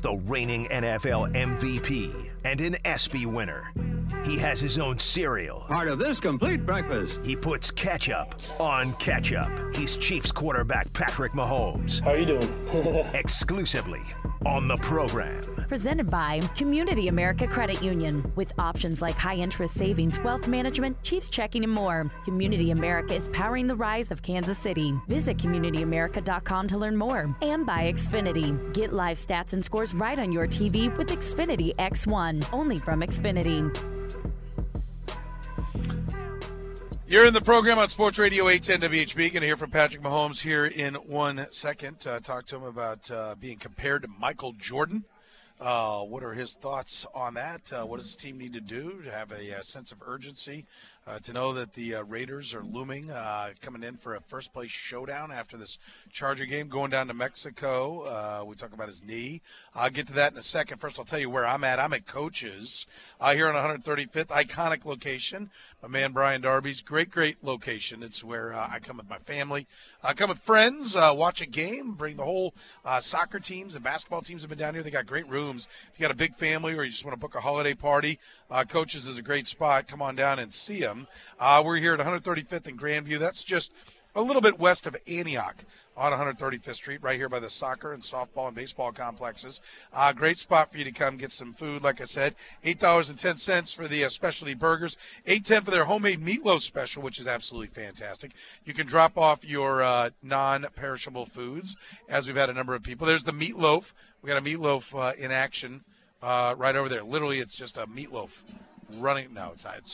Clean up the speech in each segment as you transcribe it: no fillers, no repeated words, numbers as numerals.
the reigning NFL MVP and an ESPY winner. He has his own cereal. Part of this complete breakfast. He puts ketchup on ketchup. He's Chiefs quarterback Patrick Mahomes. How are you doing? Exclusively on the program. Presented by Community America Credit Union. With options like high-interest savings, wealth management, Chiefs checking, and more. Community America is powering the rise of Kansas City. Visit CommunityAmerica.com to learn more. And by Xfinity. Get live stats and scores right on your TV with Xfinity X1. Only from Xfinity. You're in the program on Sports Radio 810 WHB. Going to hear from Patrick Mahomes here in 1 second. Talk to him about being compared to Michael Jordan. What are his thoughts on that? What does his team need to do to have a sense of urgency, to know that the Raiders are looming, coming in for a first-place showdown after this Charger game, going down to Mexico. We talk about his knee. I'll get to that in a second. First, I'll tell you where I'm at. I'm at Coach's here on 135th, iconic location. My man Brian Darby's great location. It's where I come with my family. I come with friends, watch a game, bring the whole soccer teams and basketball teams have been down here. They got great rooms. If you got a big family or you just want to book a holiday party, Coach's is a great spot. Come on down and see them. We're here at 135th and Grandview. That's just a little bit west of Antioch on 135th Street, right here by the soccer and softball and baseball complexes. Great spot for you to come get some food. Like I said, $8.10 for the specialty burgers, $8.10 for their homemade meatloaf special, which is absolutely fantastic. You can drop off your non-perishable foods, as we've had a number of people. There's the meatloaf. We got a meatloaf in action right over there. Literally, it's just a meatloaf running. No, it's not. It's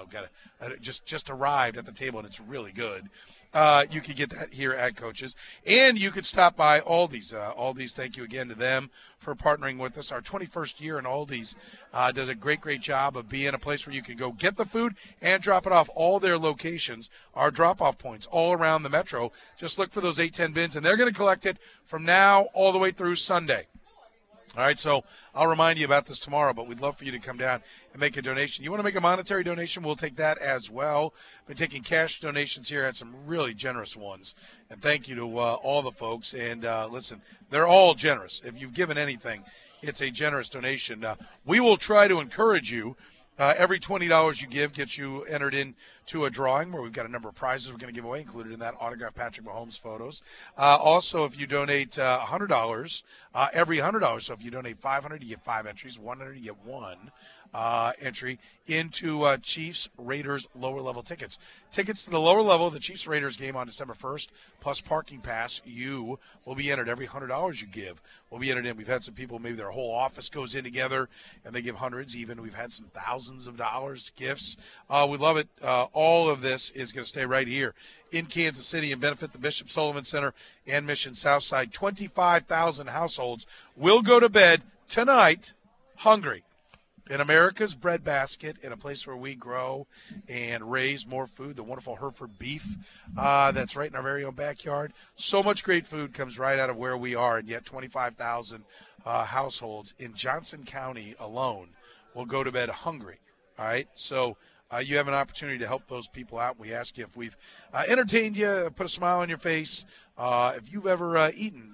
just just arrived at the table, and it's really good. You can get that here at Coach's. And you could stop by Aldi's. Aldi's, thank you again to them for partnering with us. Our 21st year in Aldi's does a great job of being a place where you can go get the food and drop it off. All their locations are drop-off points all around the metro. Just look for those 810 bins, and they're going to collect it from now all the way through Sunday. All right, so I'll remind you about this tomorrow, but we'd love for you to come down and make a donation. You want to make a monetary donation, we'll take that as well. Been taking cash donations here, had some really generous ones. And thank you to all the folks. And listen, they're all generous. If you've given anything, it's a generous donation. We will try to encourage you. Every $20 you give gets you entered into a drawing where we've got a number of prizes we're going to give away, included in that autographed Patrick Mahomes photos. Also, if you donate $100, every $100, so if you donate $500, you get 5 entries. $100, you get 1 entry into Chiefs Raiders lower level tickets. Tickets to the lower level of the Chiefs Raiders game on December 1st, plus parking pass. You will be entered. Every $100 you give will be entered in. We've had some people, maybe their whole office goes in together and they give hundreds. Even we've had some thousands of dollars gifts. We love it. All of this is going to stay right here in Kansas City and benefit the Bishop Sullivan Center and Mission Southside. 25,000 households will go to bed tonight hungry. In America's breadbasket, in a place where we grow and raise more food, the wonderful Hereford beef that's right in our very own backyard. So much great food comes right out of where we are, and yet 25,000 households in Johnson County alone will go to bed hungry. All right, so you have an opportunity to help those people out. We ask you if we've entertained you, put a smile on your face. If you've ever eaten,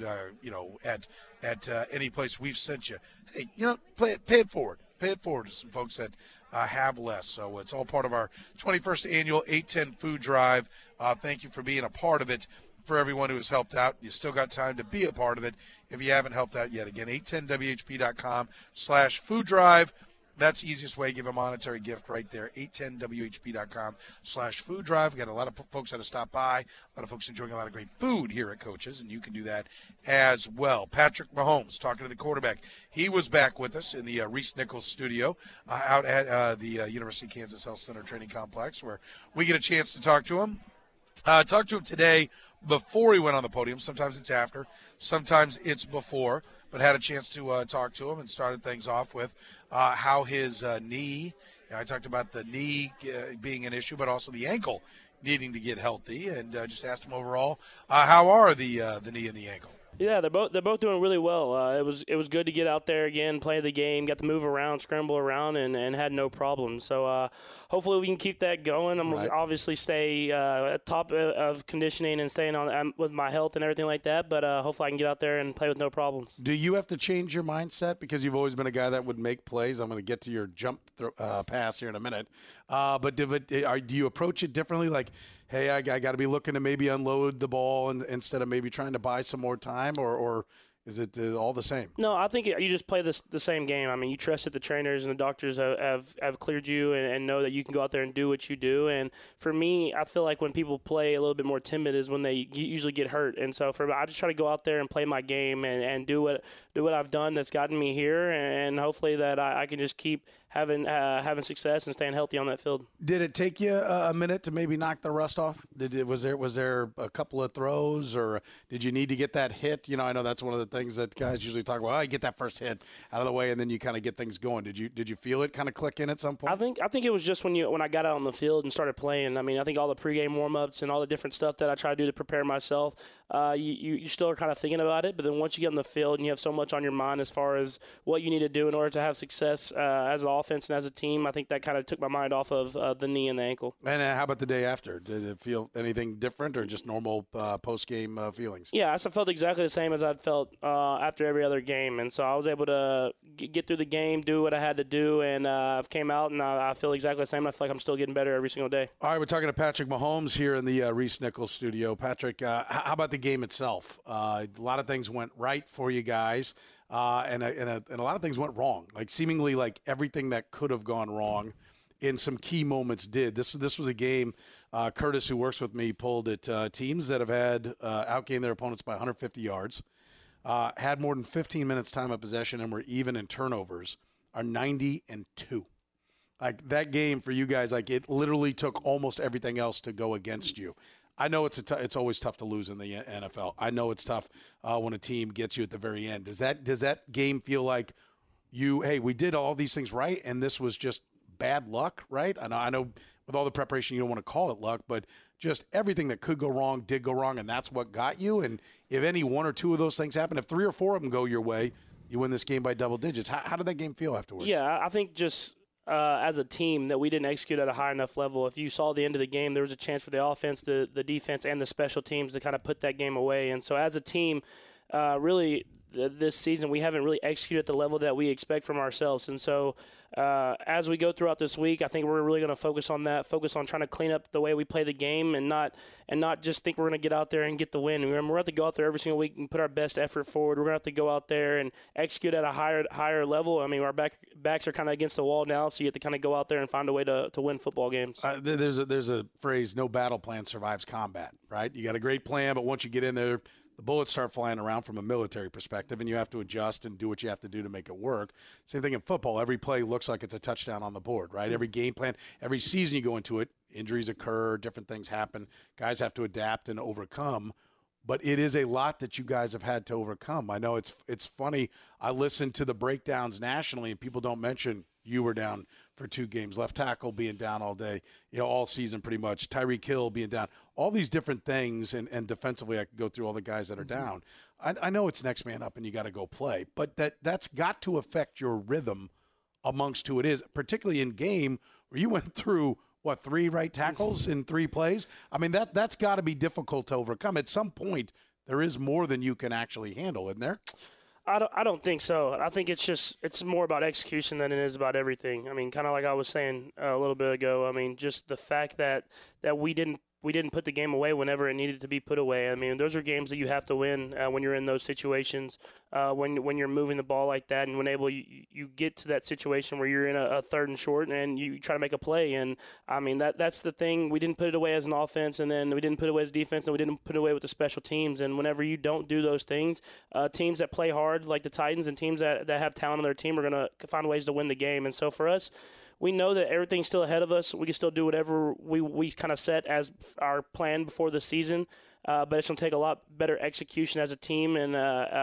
at any place we've sent you, hey, pay it forward. Pay it forward to some folks that have less. So it's all part of our 21st annual 810 food drive. Thank you for being a part of it. For everyone who has helped out, you still got time to be a part of it if you haven't helped out yet. Again, 810WHP.com/food drive. That's the easiest way. Give a monetary gift right there. 810WHP.com/food drive. We got a lot of folks that have stopped by. A lot of folks enjoying a lot of great food here at Coach's, and you can do that as well. Patrick Mahomes talking to the quarterback. He was back with us in the Reese Nichols studio out at the University of Kansas Health Center Training Complex, where we get a chance to talk to him. Talked to him today before he went on the podium. Sometimes it's after, sometimes it's before, but had a chance to talk to him and started things off with how his knee, I talked about the knee being an issue, but also the ankle needing to get healthy, and just asked him overall, how are the knee and the ankle? Yeah, they're both doing really well. It was good to get out there again, play the game, got to move around, scramble around, and had no problems. So hopefully we can keep that going. I'm going to obviously stay at top of conditioning and staying on with my health and everything like that. But hopefully I can get out there and play with no problems. Do you have to change your mindset because you've always been a guy that would make plays? I'm going to get to your jump pass here in a minute. But do you approach it differently? Like, hey, I got to be looking to maybe unload the ball instead of maybe trying to buy some more time, or is it all the same? No, I think you just play the same game. I mean, you trust that the trainers and the doctors have cleared you and know that you can go out there and do what you do. And for me, I feel like when people play a little bit more timid is when they usually get hurt. And so I just try to go out there and play my game and do what I've done that's gotten me here, and hopefully that I can just keep having success and staying healthy on that field. Did it take you a minute to maybe knock the rust off? Was there a couple of throws, or did you need to get that hit? You know, I know that's one of the things that guys usually talk about. Oh, I get that first hit out of the way, and then you kind of get things going. Did you feel it kind of click in at some point? I think it was just when I got out on the field and started playing. I mean, I think all the pregame warm-ups and all the different stuff that I try to do to prepare myself, you still are kind of thinking about it. But then once you get on the field and you have so much on your mind as far as what you need to do in order to have success as an offense and as a team, I think that kind of took my mind off of the knee and the ankle. And how about the day after? Did it feel anything different or just normal post-game feelings? Yeah, I felt exactly the same as I'd felt after every other game. And so I was able to get through the game, do what I had to do, and I've came out and I feel exactly the same. I feel like I'm still getting better every single day. All right, we're talking to Patrick Mahomes here in the Reese Nichols studio. Patrick, how about the game itself? A lot of things went right for you guys, and a lot of things went wrong. Like seemingly like everything that could have gone wrong in some key moments did. This was a game, Curtis, who works with me, pulled at teams that have had outgained their opponents by 150 yards, had more than 15 minutes time of possession, and were even in turnovers, are 90-2. Like that game for you guys, like it literally took almost everything else to go against you. I know it's always tough to lose in the NFL. I know it's tough when a team gets you at the very end. Does that game feel like we did all these things right, and this was just bad luck, right? I know with all the preparation you don't want to call it luck, but just everything that could go wrong did go wrong, and that's what got you. And if any one or two of those things happen, if 3 or 4 of them go your way, you win this game by double digits. How did that game feel afterwards? Yeah, I think just as a team that we didn't execute at a high enough level. If you saw the end of the game, there was a chance for the offense, the defense, and the special teams to kind of put that game away. And so as a team, really this season we haven't really executed at the level that we expect from ourselves. And so as we go throughout this week, I think we're really going to focus on trying to clean up the way we play the game and not just think we're going to get out there and get the win. We're going to have to go out there every single week and put our best effort forward. We're going to have to go out there and execute at a higher level. I mean, our backs are kind of against the wall now, so you have to kind of go out there and find a way to win football games. There's a phrase, no battle plan survives combat, right? You got a great plan, but once you get in there, the bullets start flying around from a military perspective, and you have to adjust and do what you have to do to make it work. Same thing in football. Every play looks like it's a touchdown on the board, right? Every game plan, every season you go into it, injuries occur, different things happen. Guys have to adapt and overcome. But it is a lot that you guys have had to overcome. I know it's funny. I listen to the breakdowns nationally, and people don't mention you were down for 2 games, left tackle being down all day, all season pretty much, Tyreek Hill being down, all these different things, and defensively I could go through all the guys that are down. I know it's next man up and you got to go play, but that's got to affect your rhythm amongst who it is, particularly in game where you went through, 3 right tackles in 3 plays? I mean, that's got to be difficult to overcome. At some point, there is more than you can actually handle, isn't there? I don't think so. I think it's more about execution than it is about everything. I mean, kind of like I was saying a little bit ago. I mean, just the fact that we didn't put the game away whenever it needed to be put away. I mean, those are games that you have to win when you're in those situations, when you're moving the ball like that, and when you get to that situation where you're in a 3rd and short and you try to make a play. And I mean, that's the thing. We didn't put it away as an offense, and then we didn't put it away as defense, and we didn't put it away with the special teams. And whenever you don't do those things, teams that play hard like the Titans and teams that have talent on their team are going to find ways to win the game. And so for us, we know that everything's still ahead of us. We can still do whatever we kind of set as our plan before the season, but it's going to take a lot better execution as a team. And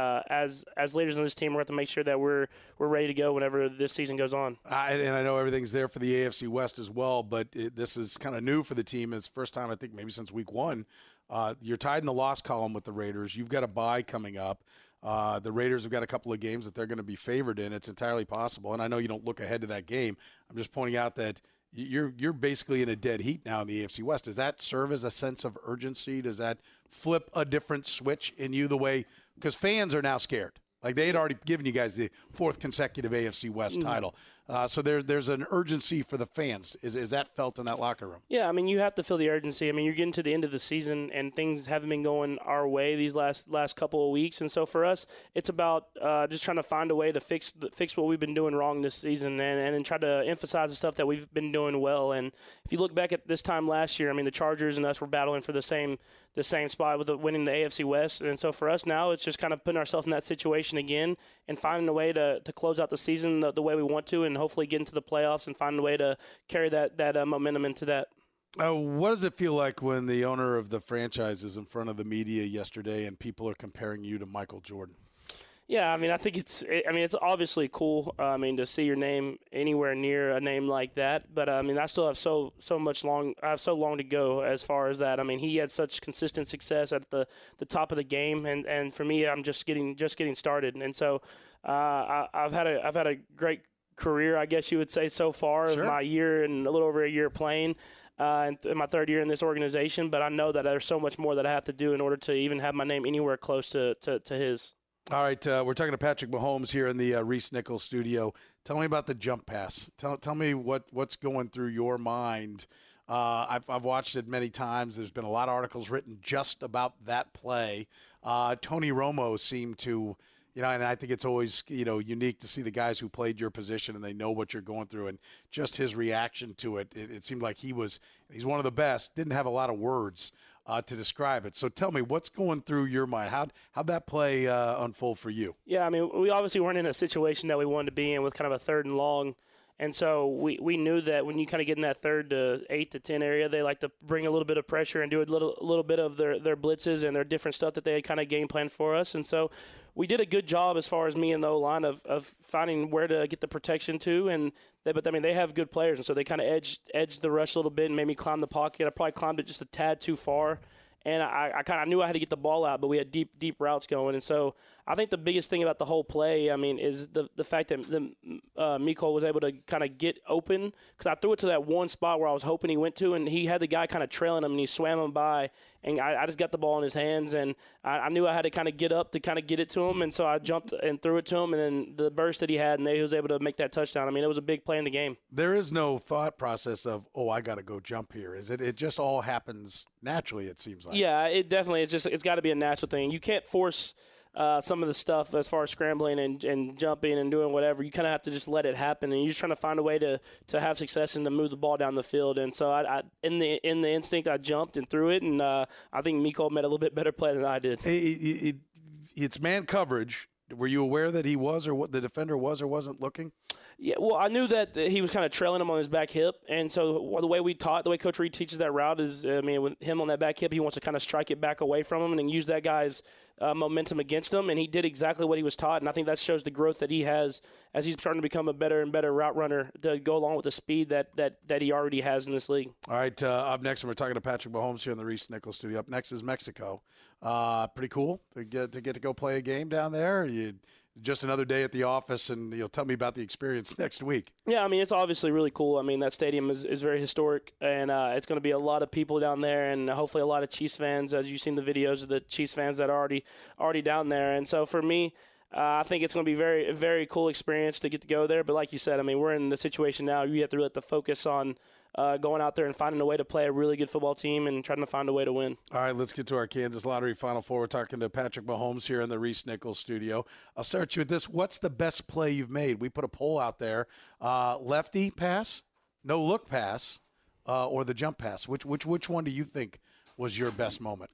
as leaders in this team, we're going to have to make sure that we're ready to go whenever this season goes on. And I know everything's there for the AFC West as well, but this is kind of new for the team. It's the first time, I think, maybe since week 1 You're tied in the loss column with the Raiders. You've got a bye coming up. The Raiders have got a couple of games that they're going to be favored in. It's entirely possible, and I know you don't look ahead to that game. I'm just pointing out that you're basically in a dead heat now in the AFC West. Does that serve as a sense of urgency? Does that flip a different switch in you the way – because fans are now scared. Like they had already given you guys the 4th consecutive AFC West title. So there's an urgency for the fans. Is that felt in that locker room? Yeah, I mean, you have to feel the urgency. I mean, you're getting to the end of the season, and things haven't been going our way these last couple of weeks. And so for us, it's about just trying to find a way to fix what we've been doing wrong this season and then try to emphasize the stuff that we've been doing well. And if you look back at this time last year, I mean, the Chargers and us were battling for the same spot with winning the AFC West. And so for us now, it's just kind of putting ourselves in that situation again and finding a way to close out the season the way we want to and hopefully get into the playoffs and find a way to carry that momentum into that. What does it feel like when the owner of the franchise is in front of the media yesterday and people are comparing you to Michael Jordan? Yeah, I mean, I think it's obviously cool. To see your name anywhere near a name like that. But I mean, I still have so long to go as far as that. I mean, he had such consistent success at the top of the game, and for me, I'm just getting started. And so, I've had a great career, I guess you would say, so far. Sure. My year and a little over a year playing. In my 3rd year in this organization, but I know that there's so much more that I have to do in order to even have my name anywhere close to his. All right, we're talking to Patrick Mahomes here in the Reese Nichols studio. Tell me about the jump pass. Tell me what's going through your mind. I've watched it many times. There's been a lot of articles written just about that play. Tony Romo seemed to, and I think it's always, unique to see the guys who played your position and they know what you're going through, and just his reaction to it. It seemed like he's one of the best. Didn't have a lot of words to describe it. So tell me, what's going through your mind? How'd that play unfold for you? Yeah, I mean, we obviously weren't in a situation that we wanted to be in with kind of a 3rd and long. And so we knew that when you kind of get in that 3rd to 8 to 10 area, they like to bring a little bit of pressure and do a little bit of their blitzes and their different stuff that they had kind of game planned for us. And so we did a good job as far as me and the O-line of finding where to get the protection to. But they have good players, and so they kind of edged the rush a little bit and made me climb the pocket. I probably climbed it just a tad too far. And I kind of knew I had to get the ball out, but we had deep routes going. And so I think the biggest thing about the whole play, I mean, is the fact that Mecole was able to kind of get open, because I threw it to that one spot where I was hoping he went to, and he had the guy kind of trailing him, and he swam him by. And I just got the ball in his hands, and I knew I had to kind of get up to kind of get it to him. And so I jumped and threw it to him, and then the burst that he had, and he was able to make that touchdown. I mean, it was a big play in the game. There is no thought process of, I got to go jump here. Is it? It just all happens naturally, it seems like. Yeah, it definitely. It's got to be a natural thing. You can't force some of the stuff as far as scrambling and jumping and doing whatever. You kind of have to just let it happen, and you're just trying to find a way to have success and to move the ball down the field. And so I in the instinct, I jumped and threw it, and I think Mecole made a little bit better play than I did. It's man coverage. Were you aware that he was, or what the defender was or wasn't looking? Yeah, well, I knew that he was kind of trailing him on his back hip, and so the way Coach Reed teaches that route is, with him on that back hip, he wants to kind of strike it back away from him and then use that guy's momentum against him, and he did exactly what he was taught, and I think that shows the growth that he has as he's starting to become a better and better route runner to go along with the speed that he already has in this league. All right, up next, we're talking to Patrick Mahomes here in the Reese Nichols studio. Up next is Mexico. Pretty cool to get to go play a game down there. Just another day at the office, and you'll tell me about the experience next week. Yeah, I mean, it's obviously really cool. I mean, that stadium is very historic, and it's going to be a lot of people down there, and hopefully a lot of Chiefs fans, as you've seen the videos of the Chiefs fans that are already down there. And so for me, I think it's going to be very, very cool experience to get to go there. But like you said, I mean, we're in the situation now. You have to really focus on going out there and finding a way to play a really good football team and trying to find a way to win. All right, let's get to our Kansas Lottery Final Four. We're talking to Patrick Mahomes here in the Reese Nichols studio. I'll start you with this. What's the best play you've made? We put a poll out there. Lefty pass, no look pass, or the jump pass. Which one do you think was your best moment?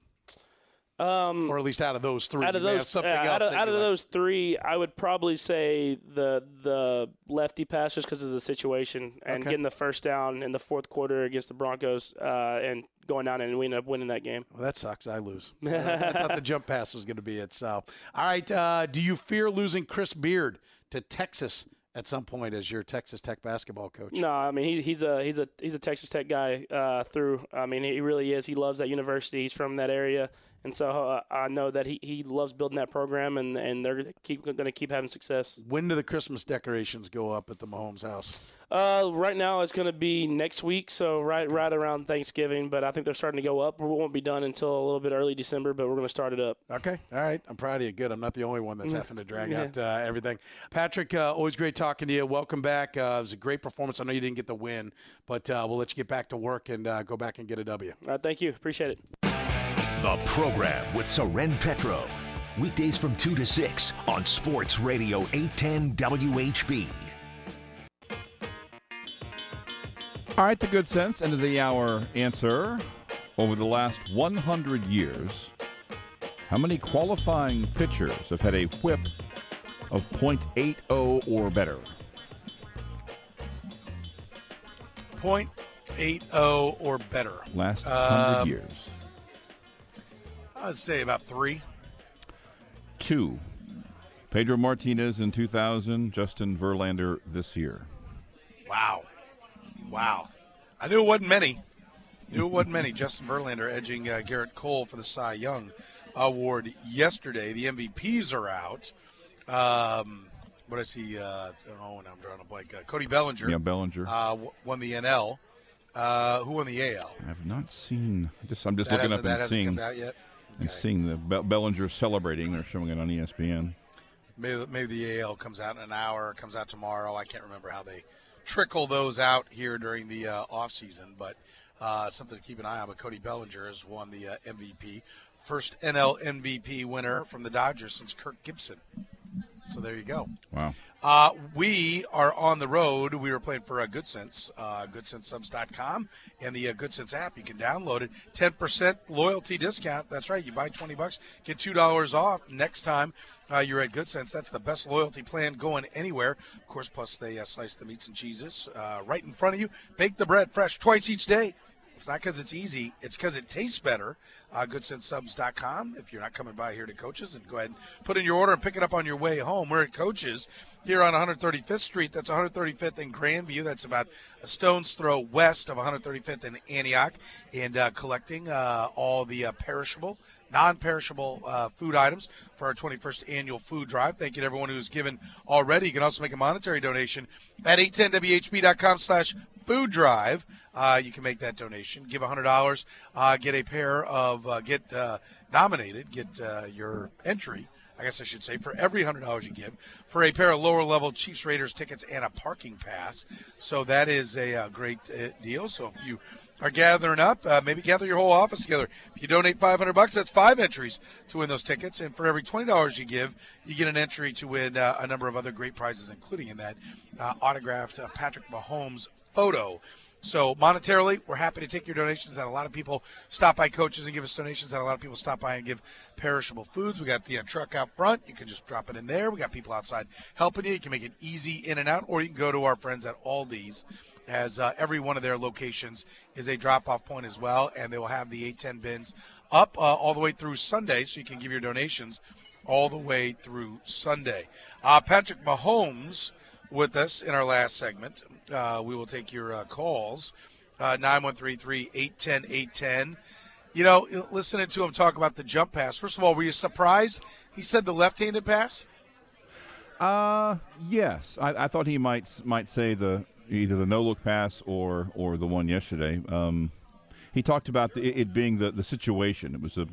Or at least out of those three. Out of those three, I would probably say the lefty pass, just because of the situation and getting the first down in the fourth quarter against the Broncos and going down, and we ended up winning that game. Well, that sucks. I lose. I thought the jump pass was going to be it. So, all right. Do you fear losing Chris Beard to Texas at some point as your Texas Tech basketball coach. No, I mean he's a Texas Tech guy through. I mean he really is. He loves that university. He's from that area, and so I know that he loves building that program, and they're going to keep having success. When do the Christmas decorations go up at the Mahomes house? Right now it's going to be next week, so right around Thanksgiving. But I think they're starting to go up. We won't be done until a little bit early December, but we're going to start it up. Okay, all right. I'm proud of you. Good. I'm not the only one that's having to drag out everything. Patrick, always great talking to you. Welcome back. It was a great performance. I know you didn't get the win, but we'll let you get back to work and go back and get a W. All right, thank you. Appreciate it. The Program with Soren Petro. Weekdays from 2 to 6 on Sports Radio 810 WHB. All right, the Good Sense, end of the hour answer. Over the last 100 years, how many qualifying pitchers have had a whip of .80 or better? .80 or better. Last 100 years. I'd say about 3. 2. Pedro Martinez in 2000, Justin Verlander this year. Wow. I knew it wasn't many. Justin Verlander edging Garrett Cole for the Cy Young Award yesterday. The MVPs are out. What is he? I'm drawing a blank. Cody Bellinger. Yeah, Bellinger. Won the NL. Who won the AL? I have not seen. I'm just looking up and seeing. Come out yet? And seeing the Bellinger celebrating. They're showing it on ESPN. Maybe the AL comes out in an hour. Comes out tomorrow. I can't remember how they trickle those out here during the off season, but something to keep an eye on. But Cody Bellinger has won the MVP, first NL MVP winner from the Dodgers since Kirk Gibson. So there you go. Wow. We are on the road. We were playing for Good Sense, GoodSenseSubs.com, and the Good Sense app. You can download it. 10% loyalty discount. That's right. You buy $20, get $2 off next time you're at Good Sense. That's the best loyalty plan going anywhere. Of course, plus they slice the meats and cheeses right in front of you. Bake the bread fresh twice each day. It's not because it's easy. It's because it tastes better. GoodSenseSubs.com. If you're not coming by here to Coach's, and go ahead and put in your order and pick it up on your way home. We're at Coach's here on 135th Street. That's 135th in Grandview. That's about a stone's throw west of 135th in Antioch. And collecting all the perishable, non-perishable food items for our 21st annual food drive. Thank you to everyone who's given already. You can also make a monetary donation at 810WHB.com/food drive. You can make that donation. Give $100. Get a pair of nominated. Get your entry, I guess I should say, for every $100 you give for a pair of lower-level Chiefs Raiders tickets and a parking pass. So that is a great deal. So if you are gathering up, maybe gather your whole office together. If you donate $500, that's 5 entries to win those tickets. And for every $20 you give, you get an entry to win a number of other great prizes, including in that autographed Patrick Mahomes photo. So monetarily, we're happy to take your donations. And a lot of people stop by Coaches and give us donations. And a lot of people stop by and give perishable foods. We got the truck out front. You can just drop it in there. We got people outside helping you. You can make it easy in and out, or you can go to our friends at Aldi's, as every one of their locations is a drop-off point as well. And they will have the 810 bins up all the way through Sunday, so you can give your donations all the way through Sunday. Patrick Mahomes with us in our last segment. We will take your calls, 913-3810810. You know, listening to him talk about the jump pass, first of all, were you surprised he said the left-handed pass? Yes. I thought he might say either the no-look pass or the one yesterday. He talked about it being the situation. It was a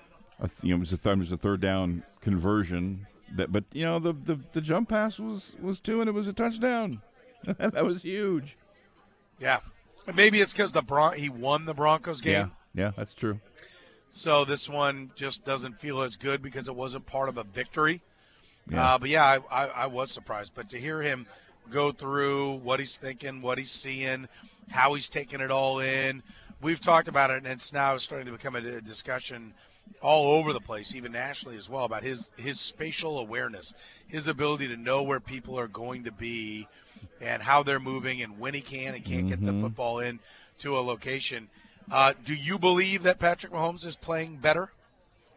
third down conversion. But the jump pass was 2 and it was a touchdown. That was huge. Yeah, maybe it's because he won the Broncos game. Yeah, that's true. So this one just doesn't feel as good because it wasn't part of a victory. Yeah. But yeah, I was surprised. But to hear him go through what he's thinking, what he's seeing, how he's taking it all in, we've talked about it, and it's now starting to become a discussion all over the place, even nationally as well, about his spatial awareness, his ability to know where people are going to be and how they're moving and when he can and can't get the football in to a location. Do you believe that Patrick Mahomes is playing better?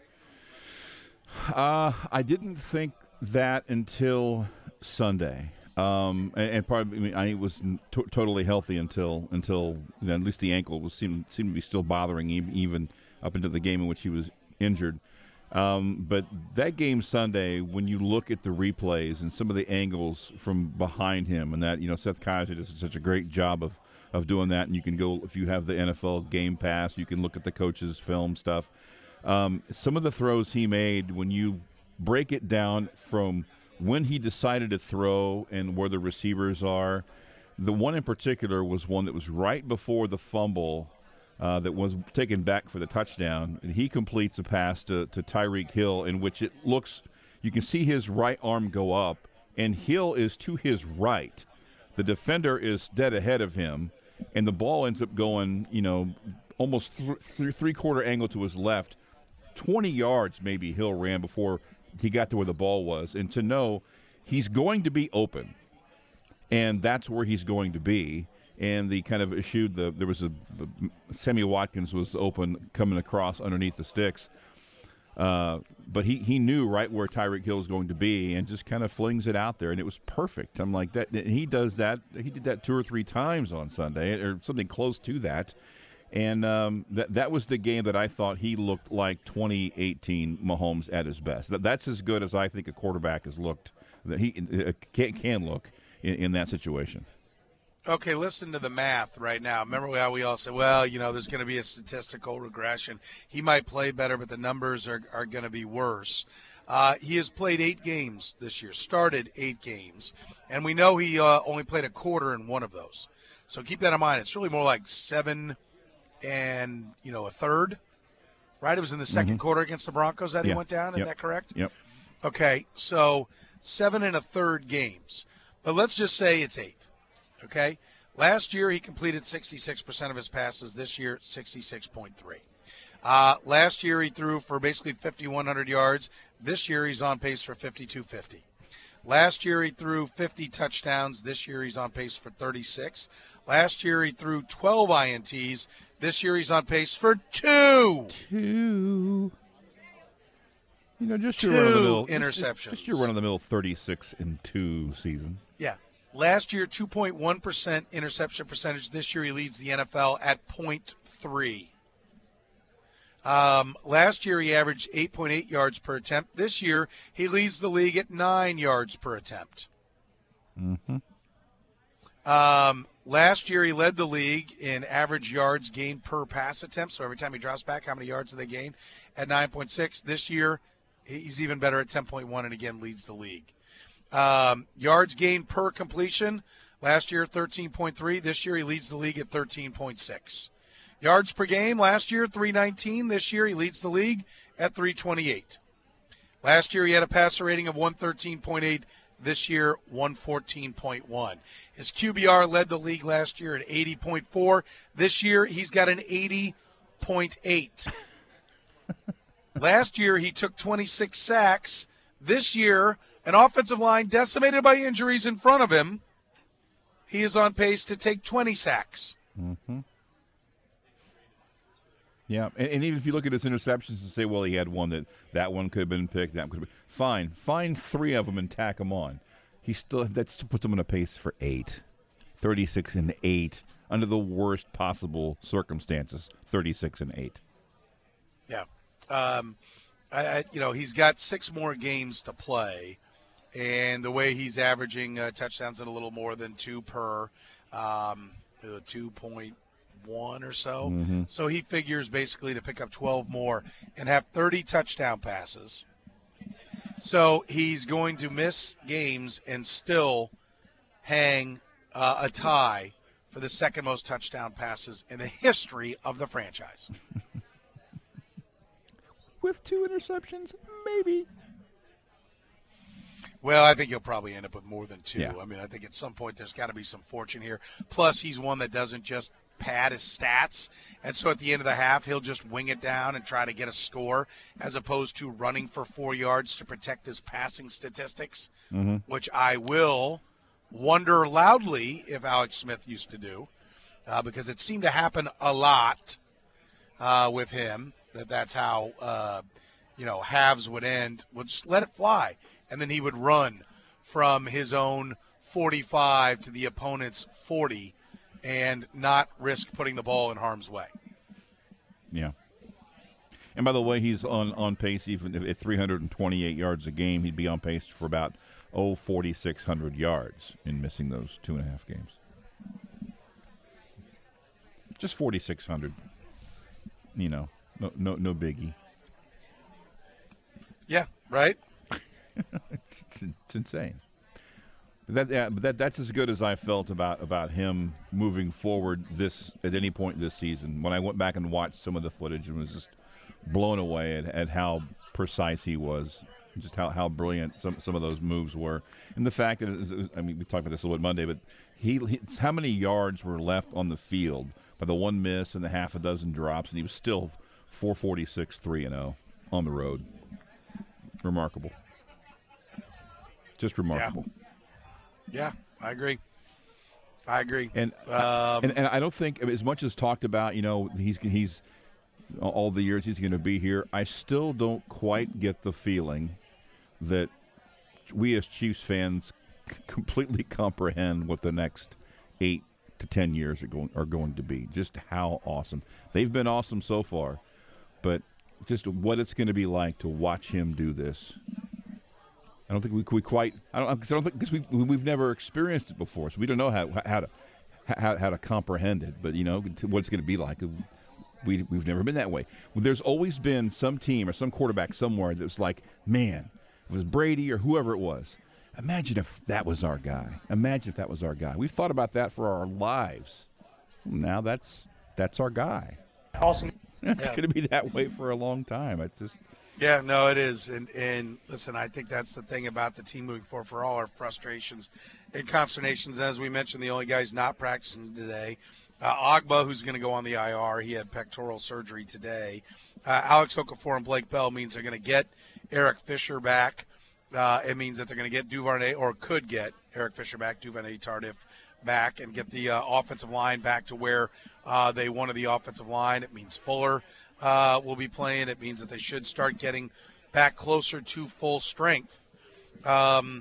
I didn't think that until Sunday. And probably, I mean, I was totally healthy until at least the ankle seemed to be still bothering even up into the game in which he was injured. But that game Sunday, when you look at the replays and some of the angles from behind him, and that, Seth Kaiser does such a great job of doing that. And you can go, if you have the NFL Game Pass, you can look at the coach's film stuff. Some of the throws he made, when you break it down from when he decided to throw and where the receivers are, the one in particular was one that was right before the fumble that was taken back for the touchdown. And he completes a pass to Tyreek Hill, in which it looks, you can see his right arm go up, and Hill is to his right. The defender is dead ahead of him, and the ball ends up going, almost three-quarter angle to his left. 20 yards maybe Hill ran before he got to where the ball was. And to know he's going to be open, and that's where he's going to be. And the kind of issued there was Sammy Watkins was open coming across underneath the sticks. But he knew right where Tyreek Hill was going to be and just kind of flings it out there, and it was perfect. I'm like, that he does that. He did that 2 or 3 times on Sunday, or something close to that. And that was the game that I thought he looked like 2018 Mahomes at his best. That's as good as I think a quarterback has looked, that he can look in that situation. Okay, listen to the math right now. Remember how we all said, well, there's going to be a statistical regression. He might play better, but the numbers are going to be worse. He has played 8 games this year, started 8 games, and we know he only played a quarter in one of those. So keep that in mind. It's really more like 7 and, a third, right? It was in the second quarter against the Broncos that he went down. Is that correct? Yep. Okay, so 7 and a third games. But let's just say it's 8. Okay, last year he completed 66% of his passes. This year, 66.3. Last year he threw for basically 5,100 yards. This year he's on pace for 5,250. Last year he threw 50 touchdowns. This year he's on pace for 36. Last year he threw 12 INTs. This year he's on pace for 2. Just your run-of-the-mill interceptions. Just your run-of-the-mill 36-2 season. Yeah. Last year, 2.1% interception percentage. This year, he leads the NFL at 0.3. Last year, he averaged 8.8 yards per attempt. This year, he leads the league at 9 yards per attempt. Mm-hmm. Last year, he led the league in average yards gained per pass attempt. So every time he drops back, how many yards do they gain? At 9.6. This year, he's even better at 10.1 and, again, leads the league. Yards gained per completion, last year 13.3. This year he leads the league at 13.6. Yards per game, last year 319. This year he leads the league at 328. Last year he had a passer rating of 113.8. This year 114.1. His QBR led the league last year at 80.4. This year he's got an 80.8. Last year he took 26 sacks. This year, an offensive line decimated by injuries in front of him, he is on pace to take 20 sacks. Mm-hmm. Yeah, and even if you look at his interceptions and say, well, he had one that one could have been picked, that could have been fine. Find 3 of them and tack them on. That still puts him on a pace for 8, 36-8 under the worst possible circumstances. 36-8. Yeah, he's got 6 more games to play. And the way he's averaging touchdowns at a little more than 2 per, 2.1 or so. Mm-hmm. So he figures basically to pick up 12 more and have 30 touchdown passes. So he's going to miss games and still hang a tie for the second most touchdown passes in the history of the franchise. With 2 interceptions, maybe. Well, I think he'll probably end up with more than 2. Yeah. I mean, I think at some point there's got to be some fortune here. Plus, he's one that doesn't just pad his stats. And so at the end of the half, he'll just wing it down and try to get a score as opposed to running for 4 yards to protect his passing statistics, which I will wonder loudly if Alex Smith used to do because it seemed to happen a lot with him, that's how, halves would end. Well, just let it fly. And then he would run from his own 45 to the opponent's 40 and not risk putting the ball in harm's way. Yeah. And by the way, he's on pace, even at 328 yards a game, he'd be on pace for about 4,600 yards in missing those 2.5 games. Just 4,600. No biggie. Yeah, right? It's insane. But that's as good as I felt about him moving forward at any point this season. When I went back and watched some of the footage and was just blown away at how precise he was, just how brilliant some of those moves were, and the fact that we talked about this a little bit Monday, but how many yards were left on the field by the one miss and the half a dozen drops, and he was still 446 3-0 on the road. Remarkable. Just remarkable. Yeah, I agree. And I don't think, as much as talked about, he's all the years he's going to be here, I still don't quite get the feeling that we as Chiefs fans completely comprehend what the next 8 to 10 years are going to be. Just how awesome. They've been awesome so far, but just what it's going to be like to watch him do this. I don't think we quite. I don't think because we've never experienced it before, so we don't know how to comprehend it. But what it's going to be like. We've never been that way. There's always been some team or some quarterback somewhere that was like, man, it was Brady or whoever it was. Imagine if that was our guy. We've thought about that for our lives. Now that's our guy. Awesome. It's going to be that way for a long time. It's just. Yeah, no, it is. And listen, I think that's the thing about the team moving forward, for all our frustrations and consternations. As we mentioned, the only guy's not practicing today, Agba, who's going to go on the IR. He had pectoral surgery today. Alex Okafor and Blake Bell means they're going to get Eric Fisher back. It means that they're going to get Duvernay, or could get Eric Fisher back, Duvernay Tardif back, and get the offensive line back to where they wanted the offensive line. It means Fuller will be playing. It means that they should start getting back closer to full strength. There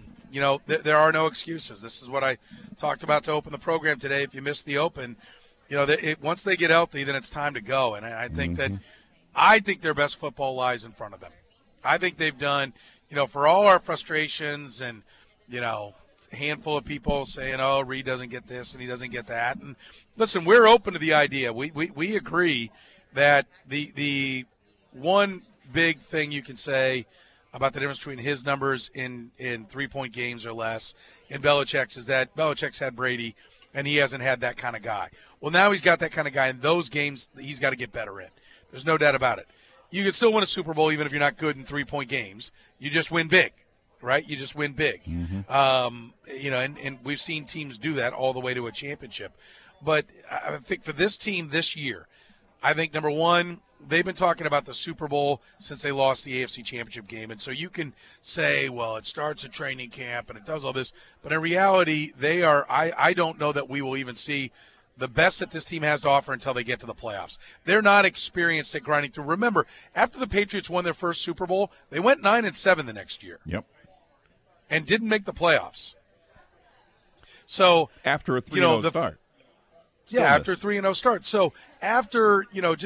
are no excuses. This is what I talked about to open the program today. If you missed the open, once they get healthy, then it's time to go. And I think that their best football lies in front of them. I think they've done, for all our frustrations and, a handful of people saying, oh, Reed doesn't get this and he doesn't get that. And listen, we're open to the idea. We agree that the one big thing you can say about the difference between his numbers in 3-point games or less and Belichick's is that Belichick's had Brady and he hasn't had that kind of guy. Well, now he's got that kind of guy in those games he's got to get better in. There's no doubt about it. You can still win a Super Bowl even if you're not good in 3-point games. You just win big, right? You just win big. Mm-hmm. And we've seen teams do that all the way to a championship. But I think for this team this year, I think, number one, they've been talking about the Super Bowl since they lost the AFC Championship game. And so you can say, well, it starts at training camp and it does all this. But in reality, they are – I don't know that we will even see the best that this team has to offer until they get to the playoffs. They're not experienced at grinding through. Remember, after the Patriots won their first Super Bowl, they went 9-7 the next year. Yep. And didn't make the playoffs. So after a 3-0 start. After a 3-0 start. So after,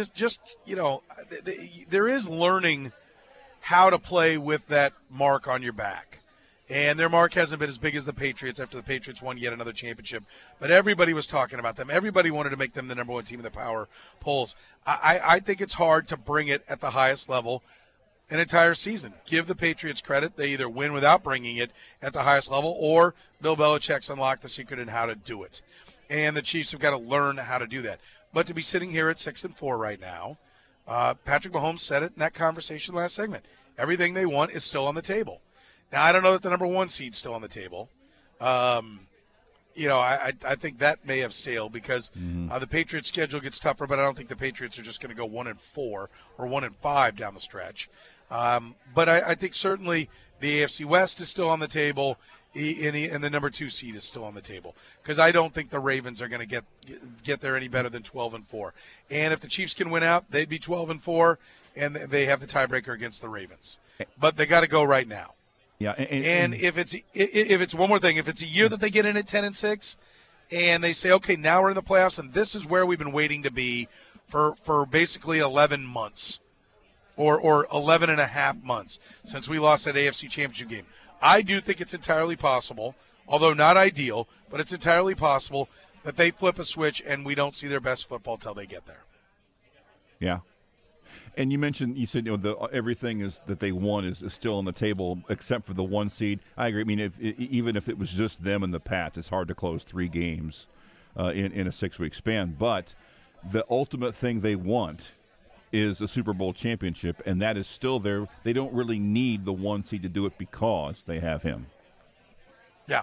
there is learning how to play with that mark on your back. And their mark hasn't been as big as the Patriots after the Patriots won yet another championship. But everybody was talking about them. Everybody wanted to make them the number one team in the power polls. I think it's hard to bring it at the highest level an entire season. Give the Patriots credit. They either win without bringing it at the highest level, or Bill Belichick's unlocked the secret in how to do it. And the Chiefs have got to learn how to do that. But to be sitting here at 6-4 right now, Patrick Mahomes said it in that conversation last segment. Everything they want is still on the table. Now, I don't know that the number one seed's still on the table. I think that may have sailed because the Patriots' schedule gets tougher, but I don't think the Patriots are just going to go 1-4 or 1-5 down the stretch. But I think certainly the AFC West is still on the table, and the number 2 seed is still on the table, because I don't think the Ravens are going to get there any better than 12-4. And if the Chiefs can win out, they'd be 12-4, and they have the tiebreaker against the Ravens. But they got to go right now. Yeah, and if it's one more thing, if it's a year that they get in at 10-6, and they say, okay, now we're in the playoffs, and this is where we've been waiting to be for basically 11 months, or 11 and a half months since we lost that AFC Championship game. I do think it's entirely possible, although not ideal, but it's entirely possible that they flip a switch and we don't see their best football till they get there. Yeah. And you said everything is that they won is still on the table except for the 1 seed. I agree. I mean, even if it was just them and the Pats, it's hard to close 3 games in a 6-week span. But the ultimate thing they want is a Super Bowl championship, and that is still there. They don't really need the 1 seed to do it because they have him. Yeah.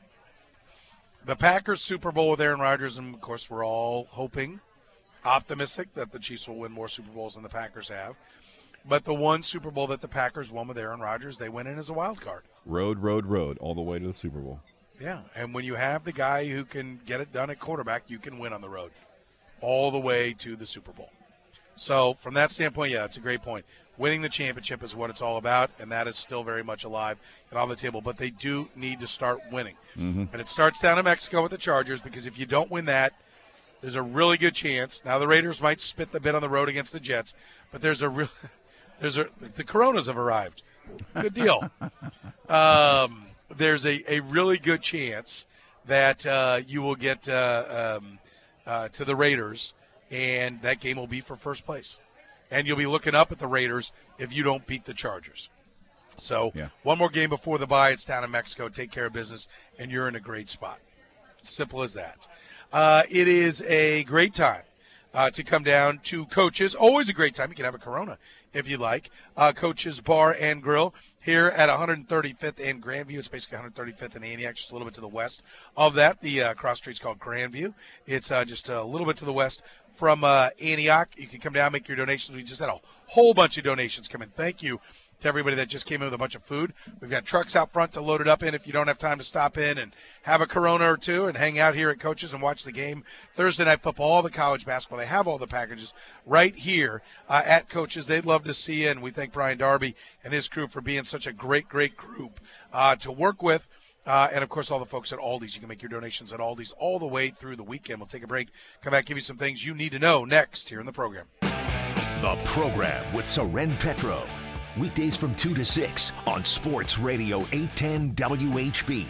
The Packers Super Bowl with Aaron Rodgers, and of course we're all hoping, optimistic that the Chiefs will win more Super Bowls than the Packers have. But the one Super Bowl that the Packers won with Aaron Rodgers, they went in as a wild card. Road, all the way to the Super Bowl. Yeah, and when you have the guy who can get it done at quarterback, you can win on the road all the way to the Super Bowl. So from that standpoint, yeah, it's a great point. Winning the championship is what it's all about, and that is still very much alive and on the table. But they do need to start winning. Mm-hmm. And it starts down in Mexico with the Chargers, because if you don't win that, there's a really good chance. Now the Raiders might spit the bit on the road against the Jets, but the Coronas have arrived. Good deal. There's a really good chance that you will get to the Raiders, and that game will be for first place. And you'll be looking up at the Raiders if you don't beat the Chargers. So One more game before the bye. It's down in Mexico. Take care of business, and you're in a great spot. Simple as that. It is a great time to come down to Coach's. Always a great time. You can have a Corona if you like. Coach's Bar and Grill here at 135th and Grandview. It's basically 135th and Antioch, just a little bit to the west of that. The cross street's called Grandview. It's just a little bit to the west from Antioch. You can come down, make your donations. We just had a whole bunch of donations come in. Thank you to everybody that just came in with a bunch of food. We've got trucks out front to load it up in if you don't have time to stop in and have a Corona or two and hang out here at Coach's and watch the game. Thursday Night Football, all the college basketball. They have all the packages right here at Coach's. They'd love to see you, and we thank Brian Darby and his crew for being such a great group to work with. And, of course, all the folks at Aldi's. You can make your donations at Aldi's all the way through the weekend. We'll take a break, come back, give you some things you need to know next here in the program. The program with Soren Petro. Weekdays from 2 to 6 on Sports Radio 810 WHB.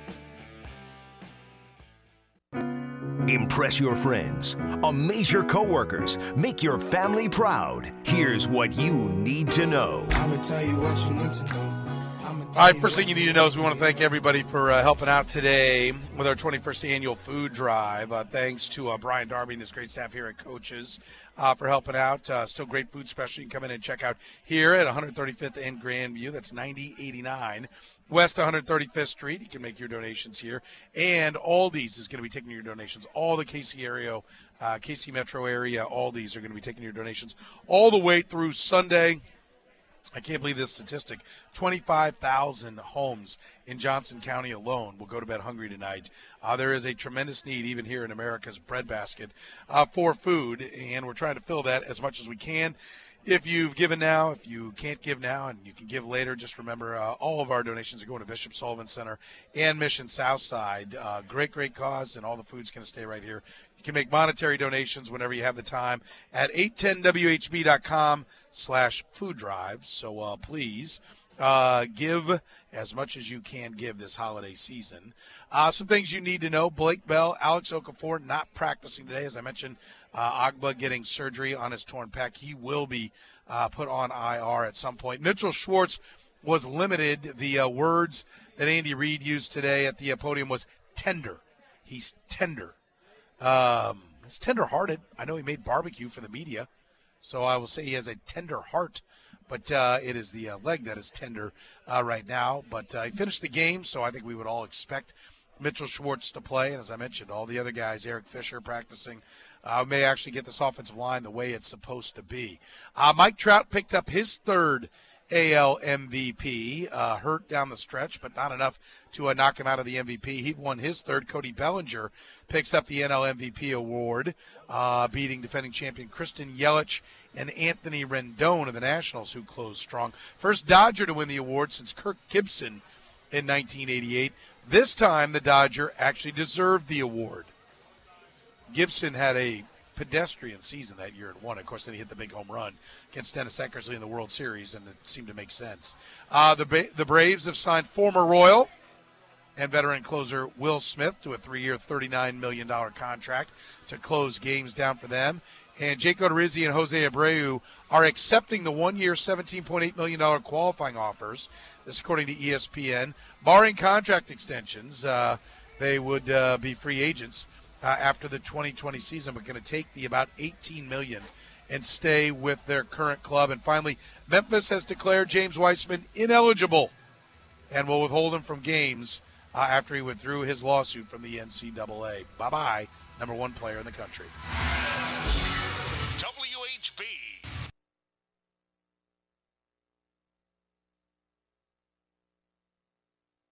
Impress your friends, amaze your coworkers, make your family proud. Here's what you need to know. I'm gonna tell you what you need to know. All right, first thing you need to know is we want to thank everybody for helping out today with our 21st annual food drive. Thanks to Brian Darby and his great staff here at Coach's for helping out. Still great food special. You can come in and check out here at 135th and Grandview. That's 9089 West 135th Street. You can make your donations here. And Aldi's is going to be taking your donations. All the KC Metro area Aldi's are going to be taking your donations all the way through Sunday. I can't believe this statistic. 25,000 homes in Johnson County alone will go to bed hungry tonight. There is a tremendous need, even here in America's breadbasket, for food, and we're trying to fill that as much as we can. If you've given now, if you can't give now, and you can give later, just remember all of our donations are going to Bishop Sullivan Center and Mission Southside. Great cause, and all the food's going to stay right here. You can make monetary donations whenever you have the time at 810WHB.com/food drives. So please give as much as you can give this holiday season. Some things you need to know. Blake Bell, Alex Okafor not practicing today. As I mentioned, Agba getting surgery on his torn pec. He will be put on IR at some point. Mitchell Schwartz was limited. The words that Andy Reid used today at the podium was tender. He's tender. He's tender-hearted. I know he made barbecue for the media, so I will say he has a tender heart. But it is the leg that is tender right now. But he finished the game, so I think we would all expect Mitchell Schwartz to play. And as I mentioned, all the other guys, Eric Fisher practicing, may actually get this offensive line the way it's supposed to be. Mike Trout picked up his third AL MVP, hurt down the stretch, but not enough to knock him out of the MVP. He won his third. Cody Bellinger picks up the NL MVP award, beating defending champion Kristen Yelich and Anthony Rendon of the Nationals, who closed strong. First Dodger to win the award since Kirk Gibson in 1988. This time, the Dodger actually deserved the award. Gibson had a pedestrian season that year and won. Of course, then he hit the big home run against Dennis Eckersley in the World Series, and it seemed to make sense. The Braves have signed former Royal and veteran closer Will Smith to a 3-year, $39 million contract to close games down for them. And Jake Odorizzi and Jose Abreu are accepting the 1-year, $17.8 million qualifying offers. This according to ESPN. Barring contract extensions, they would be free agents after the 2020 season, but going to take the about $18 million and stay with their current club. And finally, Memphis has declared James Weissman ineligible and will withhold him from games after he withdrew his lawsuit from the NCAA. Bye-bye, number one player in the country.